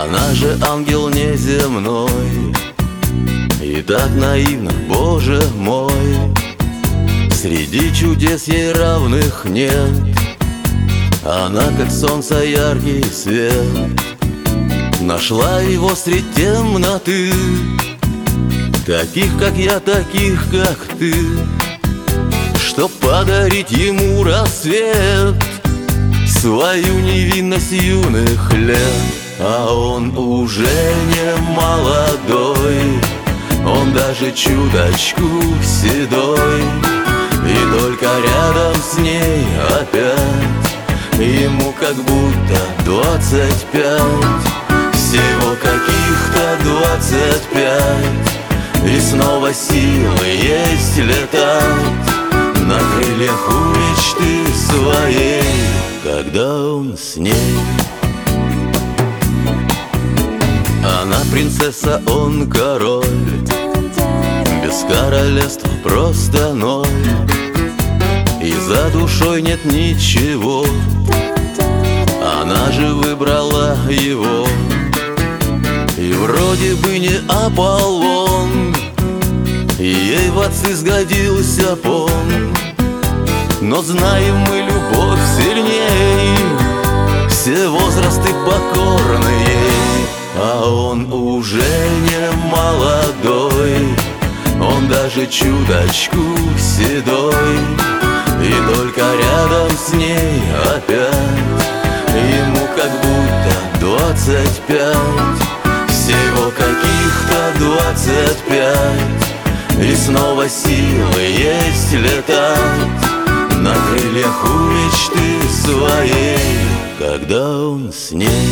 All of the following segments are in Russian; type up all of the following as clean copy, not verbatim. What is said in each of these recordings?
Она же ангел неземной, и так наивна, Боже мой. Среди чудес ей равных нет, она как солнце яркий свет. Нашла его средь темноты, таких, как я, таких, как ты, чтоб подарить ему рассвет, свою невинность юных лет. А он уже не молодой, он даже чуточку седой, и только рядом с ней опять ему как будто 25, всего каких-то 25, и снова силы есть летать на крыльях у мечты своей, когда он с ней. Она принцесса, он король, без королевства просто ноль, и за душой нет ничего, она же выбрала его. И вроде бы не Аполлон, и ей в отцы сгодился пон, но знаем мы любовь сильней, все возрасты покорны ей. А он уже не молодой, он даже чуточку седой, и только рядом с ней опять ему как будто 25, всего каких-то 25, и снова силы есть летать на крыльях у мечты своей, когда он с ней.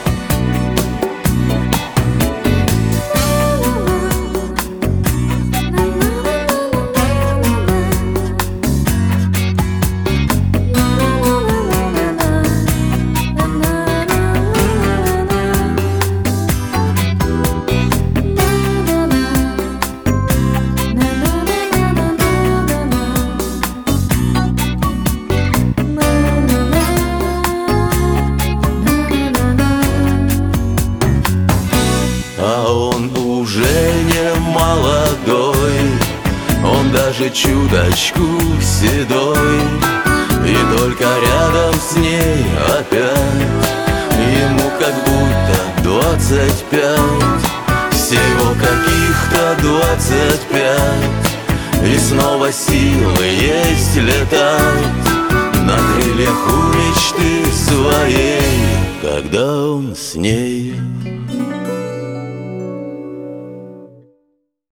А он уже не молодой, он даже чуточку седой, и только рядом с ней опять ему как будто 25, всего каких-то 25, и снова силы есть летать на крыльях у мечты своей, когда он с ней.